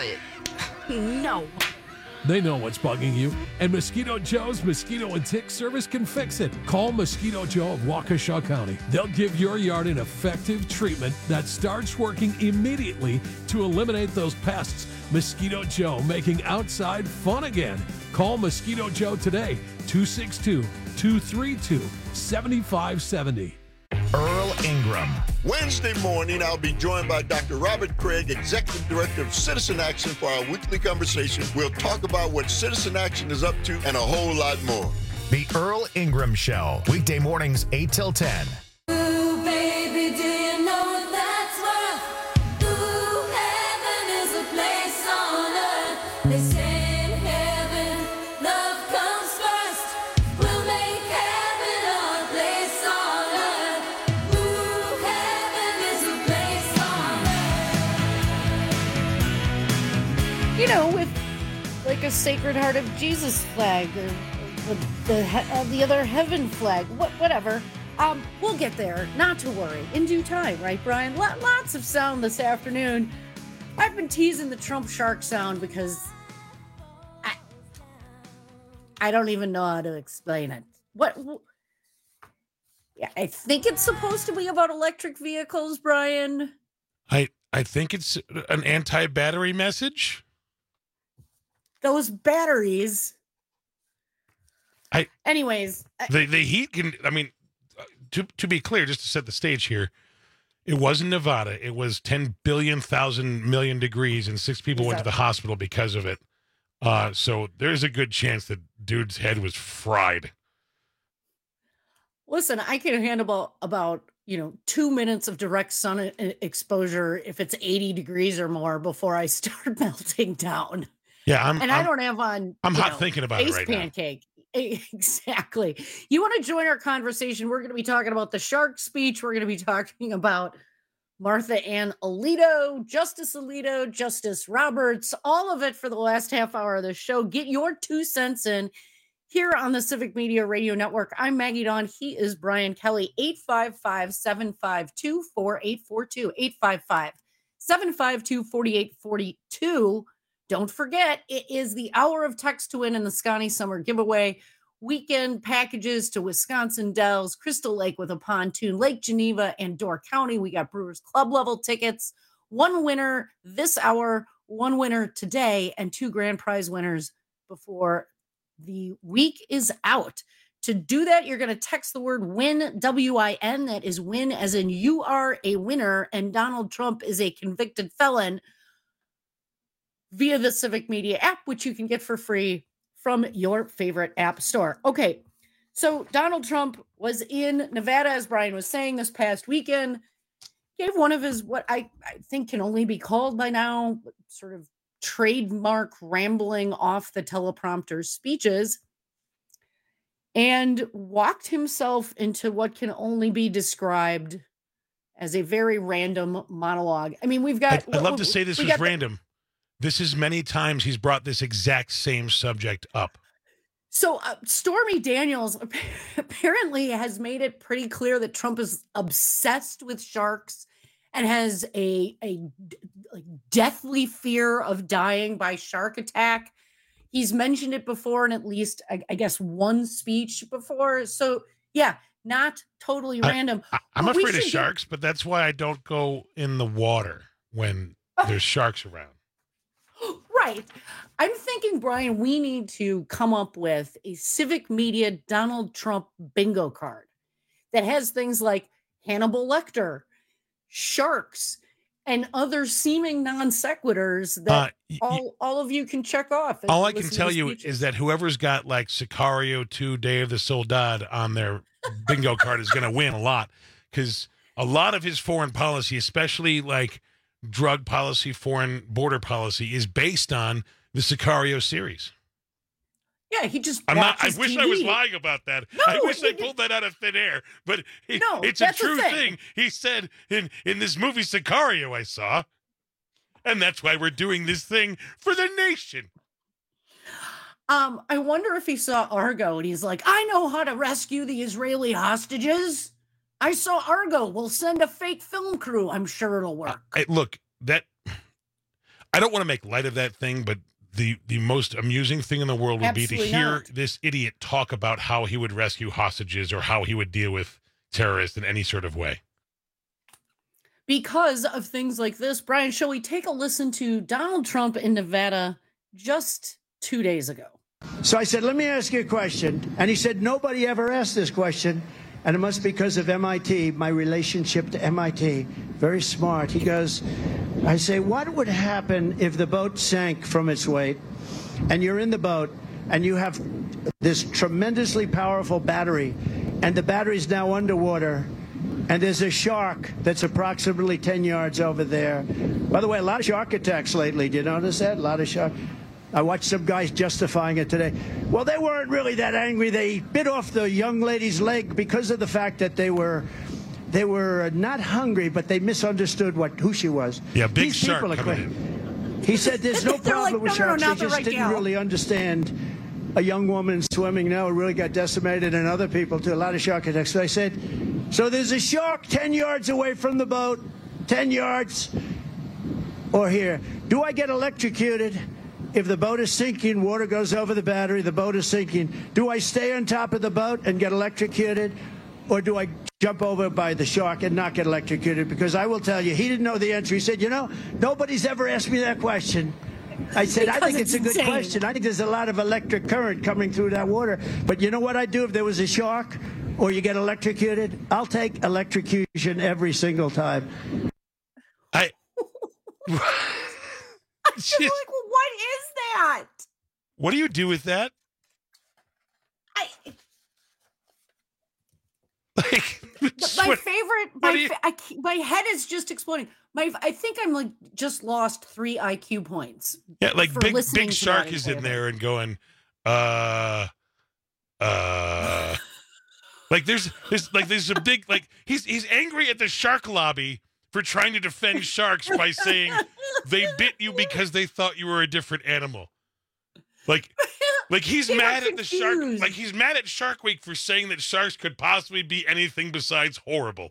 no. They know what's bugging you, and Mosquito Joe's Mosquito and Tick Service can fix it. Call Mosquito Joe of Waukesha County. They'll give your yard an effective treatment that starts working immediately to eliminate those pests. Mosquito Joe, making outside fun again. Call Mosquito Joe today, two six two, two three two, seven five seven zero. Earl Ingram. Wednesday morning, I'll be joined by Doctor Robert Craig, Executive Director of Citizen Action, for our weekly conversation. We'll talk about what Citizen Action is up to and a whole lot more. The Earl Ingram Show, weekday mornings eight till ten. Ooh, baby, do you know that's worth? Ooh, heaven is a place on earth. They say in heaven, love comes first. We'll make heaven our place on earth. you know, with like a Sacred Heart of Jesus flag or, or the the, uh, the other heaven flag, what, whatever. Um, we'll get there. Not to worry. In due time, right, Brian? L- lots of sound this afternoon. I've been teasing the Trump shark sound because I, I don't even know how to explain it. What? what yeah, I think it's supposed to be about electric vehicles, Brian. I I think it's an anti-battery message. Those batteries. I. Anyways, the the heat can. I mean, to to be clear, just to set the stage here, it wasn't Nevada. It was ten billion thousand million degrees, and six people went to the hospital because of it. Uh, so there's a good chance that dude's head was fried. Listen, I can handle about, you know, two minutes of direct sun exposure if it's eighty degrees or more before I start melting down. Yeah, I'm. And I'm, I don't have on. I'm hot know, thinking about it face right pancake. now. Exactly. You want to join our conversation? We're going to be talking about the shark speech. We're going to be talking about Martha Ann Alito, Justice Alito, Justice Roberts, all of it for the last half hour of the show. Get your two cents in here on the Civic Media Radio Network. I'm Maggie Dawn. He is Brian Kelly. eight five five, seven five two, four eight four two. eight five five, seven five two, four eight four two. Don't forget, it is the hour of text to win in the Scotty Summer giveaway. Weekend packages to Wisconsin Dells, Crystal Lake with a pontoon, Lake Geneva, and Door County. We got Brewers Club level tickets. One winner this hour, one winner today, and two grand prize winners before the week is out. To do that, you're going to text the word win, W I N. That is win as in you are a winner and Donald Trump is a convicted felon via the Civic Media app, which you can get for free from your favorite app store. Okay, so Donald Trump was in Nevada, as Brian was saying, this past weekend, gave one of his, what I, I think can only be called by now, sort of trademark rambling off the teleprompter speeches, and walked himself into what can only be described as a very random monologue. I mean, we've got... I'd, I'd love to say this was got, random. This is many times he's brought this exact same subject up. So uh, Stormy Daniels apparently has made it pretty clear that Trump is obsessed with sharks and has a, a like deathly fear of dying by shark attack. He's mentioned it before in at least, I, I guess, one speech before. So, yeah, not totally random. I, I, I'm afraid of sharks, get... but that's why I don't go in the water when there's sharks around. Right. I'm thinking, Brian, we need to come up with a Civic Media Donald Trump bingo card that has things like Hannibal Lecter, sharks, and other seeming non sequiturs that uh, y- all, all of you can check off. All I can tell you is that whoever's got like Sicario two, Day of the Soldad on their bingo card is going to win a lot, because a lot of his foreign policy, especially like drug policy, foreign border policy, is based on the Sicario series. Yeah, he just I'm not, I wish T V. I was lying about that. No, I wish he, I pulled that out of thin air, but it, no, it's a true thing. thing. He said in, in this movie Sicario I saw, and that's why we're doing this thing for the nation. Um, I wonder if he saw Argo and he's like, I know how to rescue the Israeli hostages. I saw Argo. We'll send a fake film crew. I'm sure it'll work. Uh, look, that I don't want to make light of that thing, but the the most amusing thing in the world would Absolutely be to hear not. this idiot talk about how he would rescue hostages or how he would deal with terrorists in any sort of way. Because of things like this, Brian, shall we take a listen to Donald Trump in Nevada just two days ago? So I said, let me ask you a question. And he said, nobody ever asked this question. And it must be because of M I T, my relationship to M I T. Very smart. He goes, I say, what would happen if the boat sank from its weight and you're in the boat and you have this tremendously powerful battery and the battery's now underwater and there's a shark that's approximately ten yards over there. By the way, a lot of shark attacks lately. Do you notice that? A lot of shark. I watched some guys justifying it today. Well, they weren't really that angry. They bit off the young lady's leg because of the fact that they were they were not hungry, but they misunderstood what who she was. Yeah, big These shark people are coming crazy. in. He said there's no They're problem like, with no, no, no, sharks. not They the just right didn't gal. really understand a young woman swimming now really got decimated, and other people too. A lot of shark attacks. So I said, so there's a shark ten yards away from the boat, ten yards, or here. Do I get electrocuted? If the boat is sinking, water goes over the battery, the boat is sinking. Do I stay on top of the boat and get electrocuted? Or do I jump over by the shark and not get electrocuted? Because I will tell you, he didn't know the answer. He said, you know, nobody's ever asked me that question. I said, I Because think it's, it's a good insane. question. I think there's a lot of electric current coming through that water. But you know what I'd do if there was a shark or you get electrocuted? I'll take electrocution every single time. I. I'm just like, well, what is that? What do you do with that? I, Like, my favorite, my, do you- fa- I, ca- my head is just exploding. My, I think I'm like just lost three I Q points. Yeah, like for big listening big to shark that is in entire there and going, uh, uh, like there's there's like there's a big like he's he's angry at the shark lobby for trying to defend sharks by saying they bit you because they thought you were a different animal. Like, like he's They were mad at the shark. confused. Like he's mad at Shark Week for saying that sharks could possibly be anything besides horrible.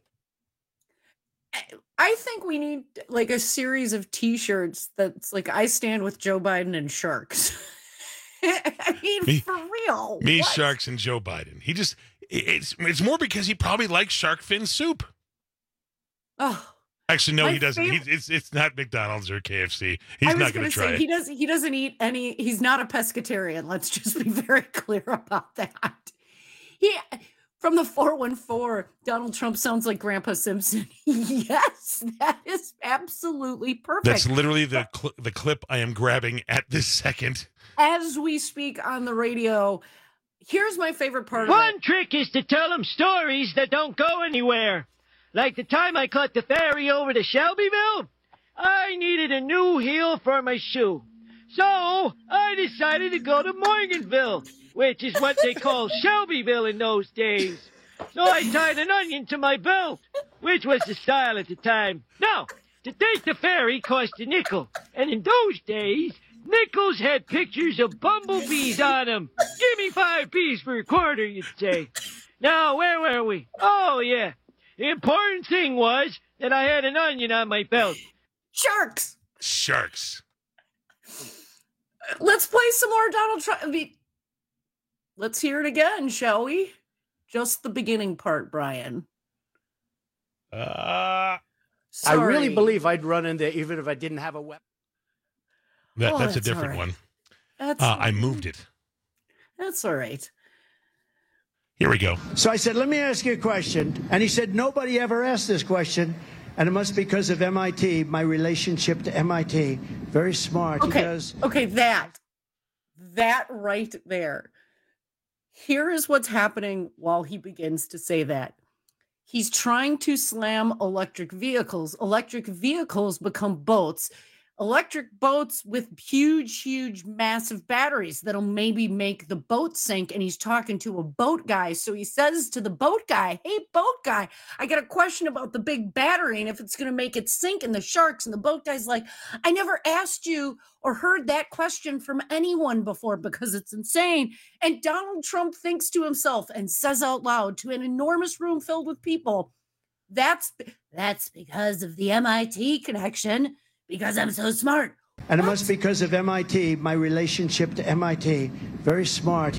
I think we need like a series of T-shirts that's like I stand with Joe Biden and sharks. I mean, Me- for real. Me, What? sharks, and Joe Biden. He just it's it's more because he probably likes shark fin soup. Oh, Actually, no, My he doesn't. favorite- He's, it's it's not McDonald's or K F C. He's I was not going going to to try say it. he doesn't. He doesn't eat any. He's not a pescatarian. Let's just be very clear about that. He from the four one four. Donald Trump sounds like Grandpa Simpson. Yes, that is absolutely perfect. That's literally the cl- the clip I am grabbing at this second. As we speak on the radio, here's my favorite part of One it. trick is to tell them stories that don't go anywhere. Like the time I caught the ferry over to Shelbyville, I needed a new heel for my shoe. So I decided to go to Morganville, which is what they call Shelbyville in those days. So I tied an onion to my belt, which was the style at the time. Now, to take the ferry cost a nickel, and in those days, nickels had pictures of bumblebees on them. Give me five P's for a quarter, you'd say. Now, where were we? Oh, yeah. The important thing was that I had an onion on my belt. Sharks. Sharks. Let's play some more Donald Trump. I mean, let's hear it again, shall we? Just the beginning part, Brian. Uh, I really Sorry. believe I'd run in there even if I didn't have a weapon. that, Oh, that's a that's different all right. one. That's Uh, I moved it. that's all right. Here we go. So I said, let me ask you a question. And he said, nobody ever asked this question. And it must be because of M I T, my relationship to M I T. Very smart. He Okay. goes, Okay, that. That right there. Here is what's happening while he begins to say that. He's trying to slam electric vehicles. Electric vehicles become boats. Electric boats with huge, huge, massive batteries that'll maybe make the boat sink. And he's talking to a boat guy. So he says to the boat guy, hey, boat guy, I got a question about the big battery and if it's going to make it sink and the sharks. And the boat guy's like, I never asked you or heard that question from anyone before because it's insane. And Donald Trump thinks to himself and says out loud to an enormous room filled with people, that's that's because of the M I T connection. Because I'm so smart. and it must be because of M I T, my relationship to M I T. Very smart.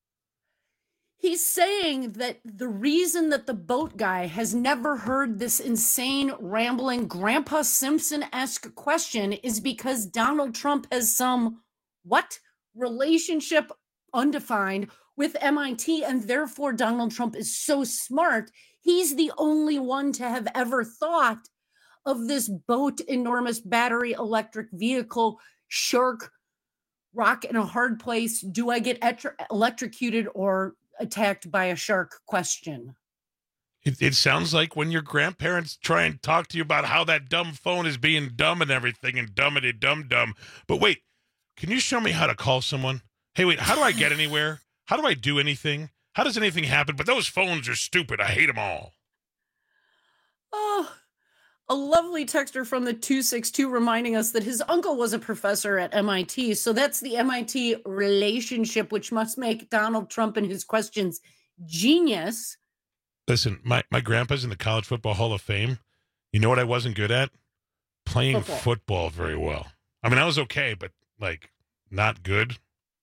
He's saying that the reason that the boat guy has never heard this insane, rambling, Grandpa Simpson-esque question is because Donald Trump has some, what? Relationship undefined with M I T, and therefore Donald Trump is so smart. He's the only one to have ever thought of this boat, enormous battery electric vehicle, shark, rock in a hard place. Do I get etr- electrocuted or attacked by a shark question? It, it sounds like when your grandparents try and talk to you about how that dumb phone is being dumb and everything and dumbity dum dum. But wait, can you show me how to call someone? Hey, wait, how do I get anywhere? How do I do anything? How does anything happen? But those phones are stupid. I hate them all. Oh, A lovely texter from the two six two reminding us that his uncle was a professor at M I T. So that's the M I T relationship, which must make Donald Trump and his questions genius. Listen, my, my grandpa's in the College Football Hall of Fame. You know what I wasn't good at? Playing football, football very well. I mean, I was okay, but, like, not good.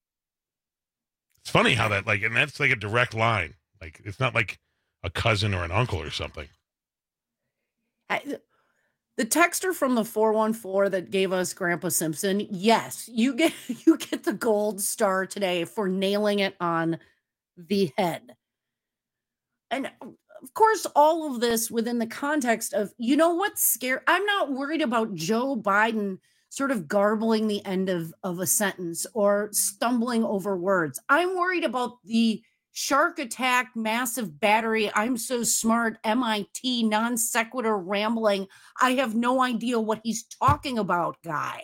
It's funny how that, like, and that's like a direct line. Like, it's not like a cousin or an uncle or something. I, the texter from the four one four that gave us Grandpa Simpson, yes, you get you get the gold star today for nailing it on the head. And of course, all of this within the context of, you know what's scary? I'm not worried about Joe Biden sort of garbling the end of, of a sentence or stumbling over words. I'm worried about the shark attack, massive battery, I'm so smart, M I T, non sequitur rambling, I have no idea what he's talking about guy.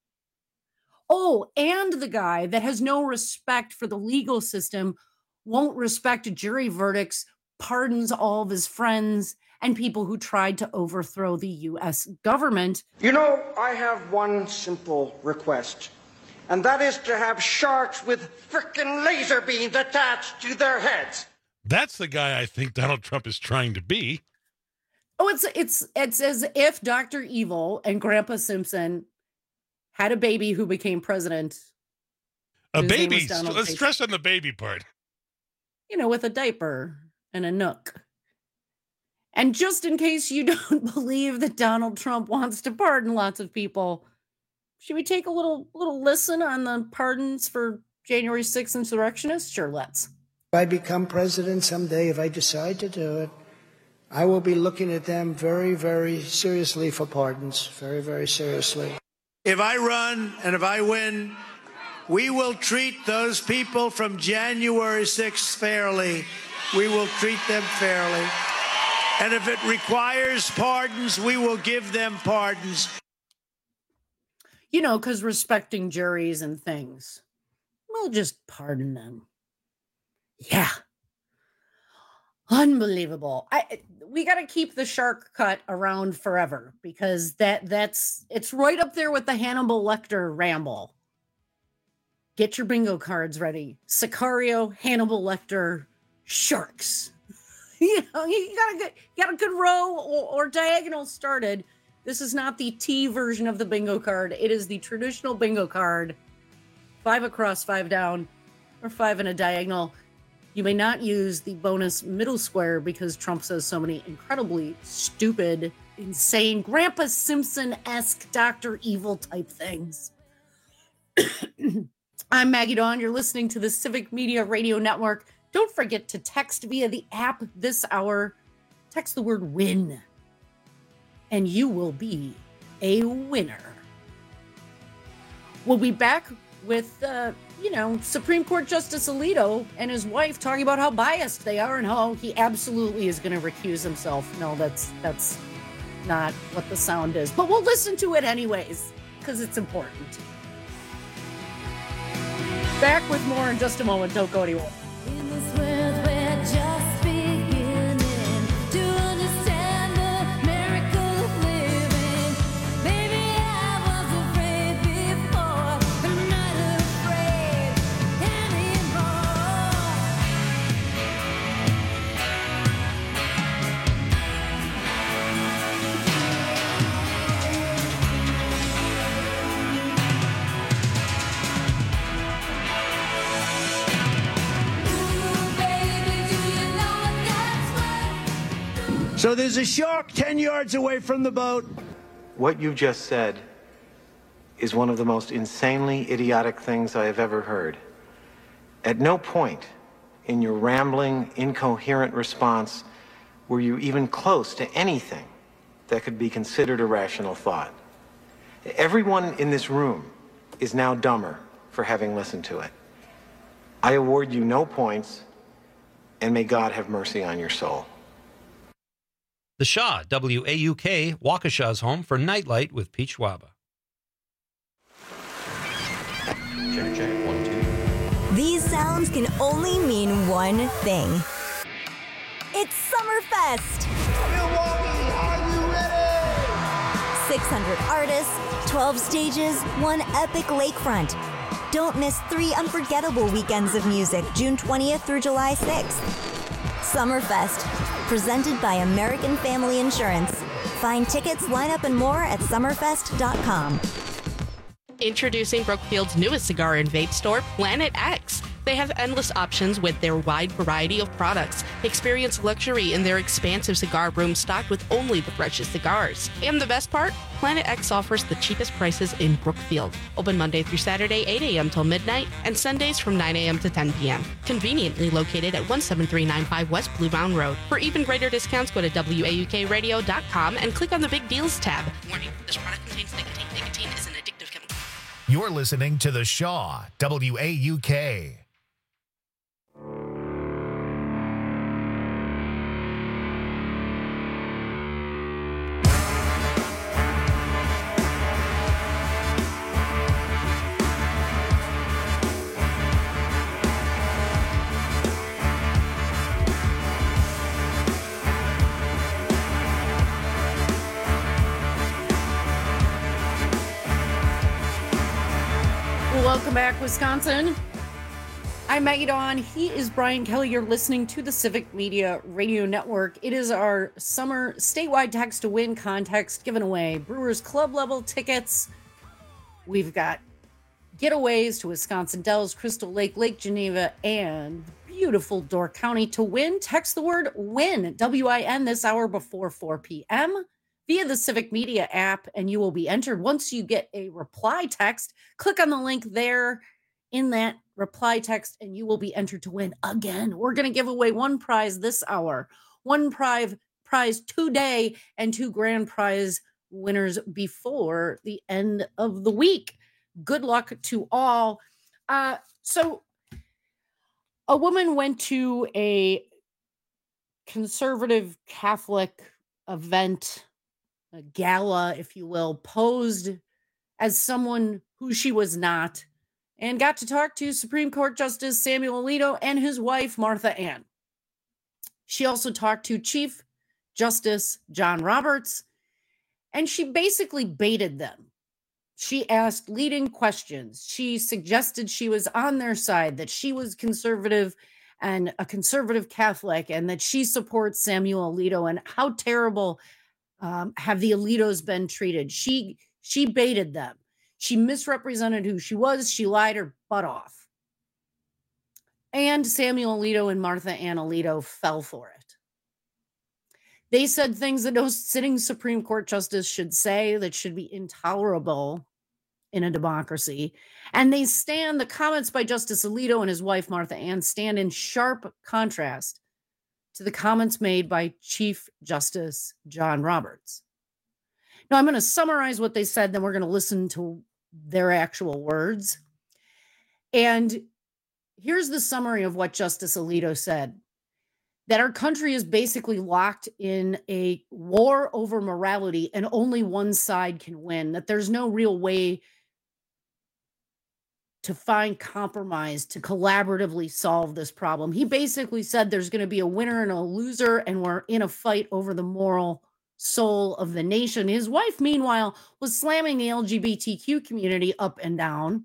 Oh, and the guy that has no respect for the legal system, won't respect jury verdicts, pardons all of his friends and people who tried to overthrow the U S government. You know, I have one simple request, and that is to have sharks with frickin' laser beams attached to their heads. That's the guy I think Donald Trump is trying to be. Oh, it's it's it's as if Doctor Evil and Grandpa Simpson had a baby who became president. A baby. Let's stress on the baby part. You know, with a diaper and a nook. And just in case you don't believe that Donald Trump wants to pardon lots of people, should we take a little little listen on the pardons for January sixth insurrectionists? Sure, let's. If I become president someday, if I decide to do it, I will be looking at them very, very seriously for pardons. Very, very seriously. If I run and if I win, we will treat those people from January sixth fairly. We will treat them fairly. And if it requires pardons, we will give them pardons. You know, because respecting juries and things, we'll just pardon them. Yeah. Unbelievable. I we got to keep the shark cut around forever because that that's it's right up there with the Hannibal Lecter ramble. Get your bingo cards ready. Sicario, Hannibal Lecter, sharks. You know, you got a good, you got a good row or, or diagonal started. This is not the T version of the bingo card. It is the traditional bingo card. Five across, five down, or five in a diagonal. You may not use the bonus middle square because Trump says so many incredibly stupid, insane, Grandpa Simpson-esque Doctor Evil type things. I'm Maggie Dawn. You're listening to the Civic Media Radio Network. Don't forget to text via the app this hour. Text the word WIN, and you will be a winner. We'll be back with, uh, you know, Supreme Court Justice Alito and his wife talking about how biased they are and how he absolutely is going to recuse himself. No, that's that's not what the sound is. But we'll listen to it anyways, because it's important. Back with more in just a moment. Don't go anywhere. So there's a shark ten yards away from the boat. What you just said is one of the most insanely idiotic things I have ever heard. At no point in your rambling, incoherent response were you even close to anything that could be considered a rational thought. Everyone in this room is now dumber for having listened to it. I award you no points, and may God have mercy on your soul. The Shaw, W A U K, Waukesha's home for Nightlight with Pete Schwaba. Check, check, one, two. These sounds can only mean one thing. It's Summerfest! Milwaukee, are you ready? six hundred artists, twelve stages, one epic lakefront. Don't miss three unforgettable weekends of music, June twentieth through July sixth. Summerfest, presented by American Family Insurance. Find tickets, lineup, and more at summerfest dot com. Introducing Brookfield's newest cigar and vape store, Planet X. They have endless options with their wide variety of products. Experience luxury in their expansive cigar room stocked with only the freshest cigars. And the best part? Planet X offers the cheapest prices in Brookfield. Open Monday through Saturday, eight a.m. till midnight, and Sundays from nine a.m. to ten p.m. Conveniently located at one seven three nine five West Blue Mound Road. For even greater discounts, go to W A U K radio dot com and click on the Big Deals tab. Warning, this product contains nicotine. Nicotine is an addictive chemical. You're listening to The Shaw, W A U K. Welcome back, Wisconsin. I'm Maggie Dawn. He is Brian Kelly. You're listening to the Civic Media Radio Network. It is our summer statewide text to win contest giving away Brewers Club level tickets. We've got getaways to Wisconsin Dells, Crystal Lake, Lake Geneva, and beautiful Door County. To win, text the word WIN, W I N, this hour before four p.m. via the Civic Media app, and you will be entered. Once you get a reply text, click on the link there in that reply text, and you will be entered to win again. We're going to give away one prize this hour, one prize, prize today, and two grand prize winners before the end of the week. Good luck to all. Uh, so a woman went to a conservative Catholic event, a gala, if you will, posed as someone who she was not, and got to talk to Supreme Court Justice Samuel Alito and his wife, Martha Ann. She also talked to Chief Justice John Roberts, and she basically baited them. She asked leading questions. She suggested she was on their side, that she was conservative and a conservative Catholic, and that she supports Samuel Alito, and how terrible um, have the Alitos been treated. She she baited them. She misrepresented who she was. She lied her butt off. And Samuel Alito and Martha Ann Alito fell for it. They said things that no sitting Supreme Court justice should say, that should be intolerable in a democracy. And they stand, the comments by Justice Alito and his wife, Martha Ann, stand in sharp contrast to the comments made by Chief Justice John Roberts. Now, I'm going to summarize what they said, then we're going to listen to their actual words. And here's the summary of what Justice Alito said: that our country is basically locked in a war over morality and only one side can win, that there's no real way to find compromise to collaboratively solve this problem. He basically said there's going to be a winner and a loser, and we're in a fight over the moral soul of the nation. His wife, meanwhile, was slamming the L G B T Q community up and down.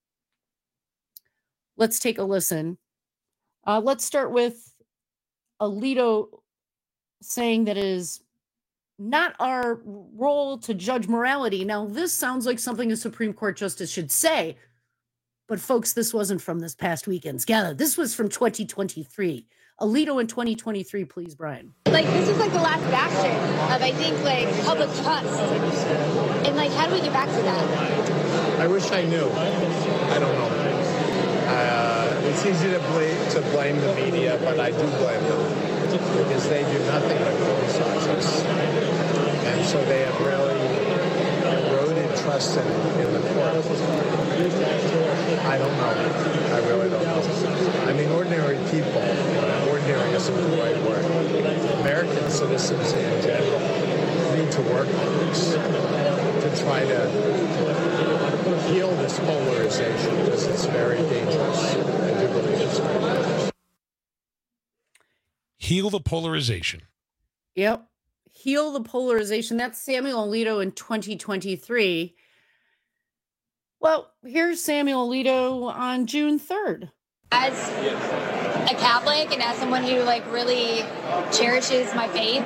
Let's take a listen. Uh, let's start with Alito saying that it is not our role to judge morality. Now, this sounds like something a Supreme Court justice should say, but folks, this wasn't from this past weekend's gala. This was from twenty twenty-three. Alito in twenty twenty-three, please, Brian. Like, this is like the last bastion of, I think, like, public trust. And, like, how do we get back to that? I wish I knew. I don't know. Uh, it's easy to blame, to blame the media, but I do blame them because they do nothing but criticize us. And so they have really eroded trust in, in the court. I don't know. I really don't know. I mean, ordinary people, ordinary isn't the right word. American citizens in general need to work on this to try to heal this polarization because it's very dangerous. I do believe it's very dangerous. Heal the polarization. Yep. heal the polarization. That's Samuel Alito in twenty twenty-three. Well, here's Samuel Alito on June third. As a Catholic and as someone who like really cherishes my faith,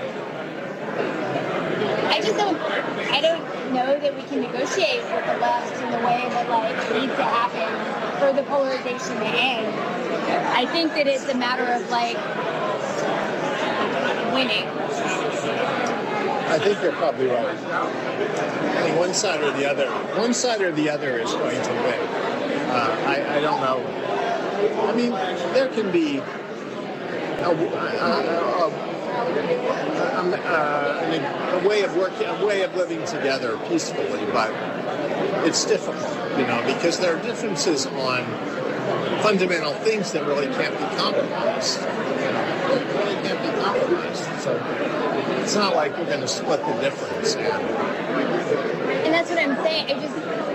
I just don't, I don't know that we can negotiate with the left in the way that like needs to happen for the polarization to end. I think that it's a matter of like winning. I think you're probably right. I think one side or the other, one side or the other is going to win. Uh, I, I don't know. I mean, there can be a, a, a, a, a way of working, a way of living together peacefully, but it's difficult, you know, because there are differences on fundamental things that really can't be compromised. You know, really can't be compromised. So it's not like we're going to split the difference. And, and that's what I'm saying. I just,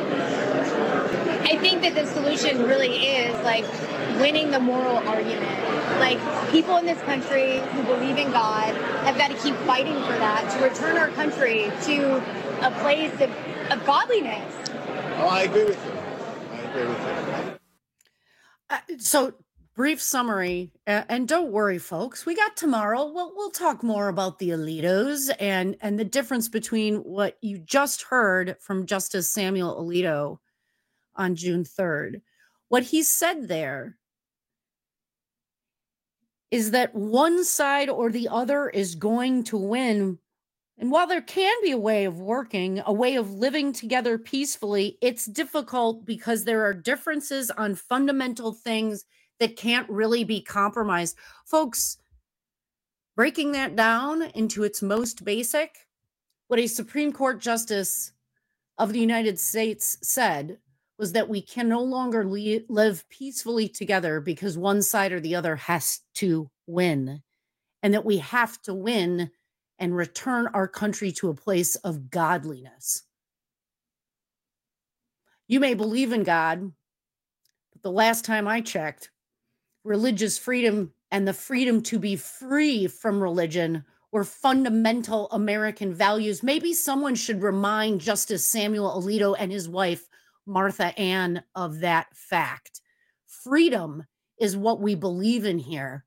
I think that the solution really is like winning the moral argument. Like people in this country who believe in God have got to keep fighting for that to return our country to a place of, of godliness. Oh, I agree with you. I agree with you. Uh, so, brief summary, uh, and don't worry, folks. We got tomorrow. We'll we'll talk more about the Alitos and and the difference between what you just heard from Justice Samuel Alito on June third. What he said there is that one side or the other is going to win. And while there can be a way of working, a way of living together peacefully, it's difficult because there are differences on fundamental things that can't really be compromised. Folks, breaking that down into its most basic, what a Supreme Court Justice of the United States said was that we can no longer li- live peacefully together because one side or the other has to win, and that we have to win and return our country to a place of godliness. You may believe in God, but the last time I checked, religious freedom and the freedom to be free from religion were fundamental American values. Maybe someone should remind Justice Samuel Alito and his wife, Martha Ann, of that fact. Freedom is what we believe in here.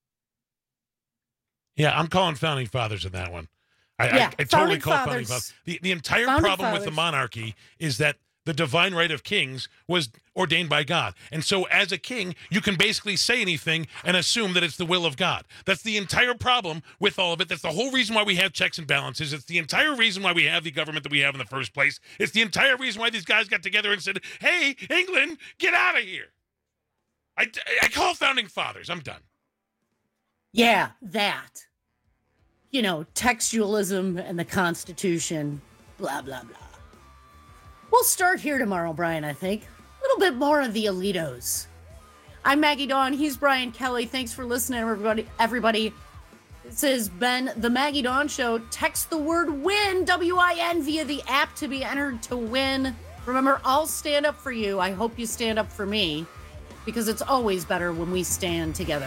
Yeah, I'm calling founding fathers in that one. I, yeah, I, I totally call fathers. founding fathers. The, the entire Founding problem fathers. with the monarchy is that the divine right of kings was ordained by God. And so as a king, you can basically say anything and assume that it's the will of God. That's the entire problem with all of it. That's the whole reason why we have checks and balances. It's the entire reason why we have the government that we have in the first place. It's the entire reason why these guys got together and said, hey, England, get out of here. I, I call founding fathers. I'm done. Yeah, that. You know, textualism and the Constitution, blah, blah, blah. We'll start here tomorrow, Brian, I think. A little bit more of the Alitos. I'm Maggie Dawn. He's Brian Kelly. Thanks for listening, everybody. Everybody. This has been the Maggie Dawn Show. Text the word WIN, W I N, via the app to be entered to win. Remember, I'll stand up for you. I hope you stand up for me, because it's always better when we stand together.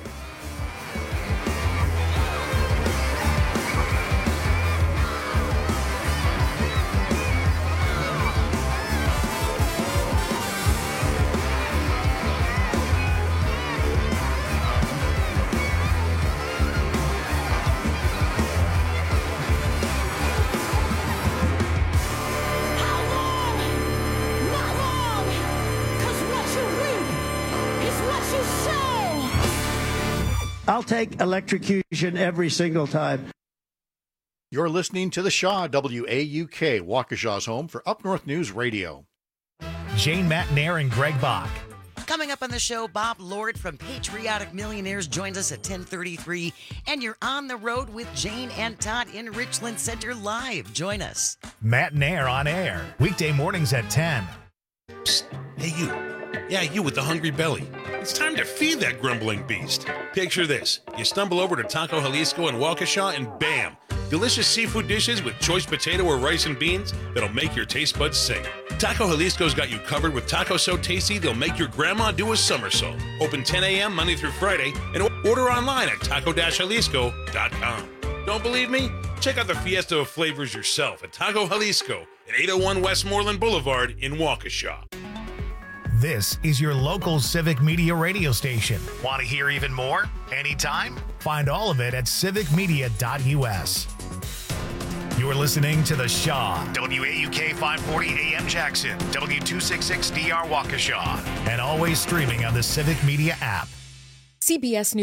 I'll take electrocution every single time. You're listening to The Shaw, W A U K, Waukesha's home for Up North News Radio. Jane Matnair and Greg Bach. Coming up on the show, Bob Lord from Patriotic Millionaires joins us at ten thirty-three, and you're on the road with Jane and Todd in Richland Center live. Join us. Matnair on air, weekday mornings at ten. Psst. Hey, you. Yeah, you with the hungry belly. It's time to feed that grumbling beast. Picture this. You stumble over to Taco Jalisco in Waukesha and bam! Delicious seafood dishes with choice potato or rice and beans that'll make your taste buds sing. Taco Jalisco's got you covered with tacos so tasty they'll make your grandma do a somersault. Open ten a.m. Monday through Friday and order online at taco dash jalisco dot com. Don't believe me? Check out the Fiesta of Flavors yourself at Taco Jalisco at eight oh one Westmoreland Boulevard in Waukesha. This is your local Civic Media radio station. Want to hear even more? Anytime? Find all of it at civic media dot u s. You're listening to The Shaw, W A U K five forty A M Jackson, W two sixty-six D R Waukesha, and always streaming on the Civic Media app. C B S News.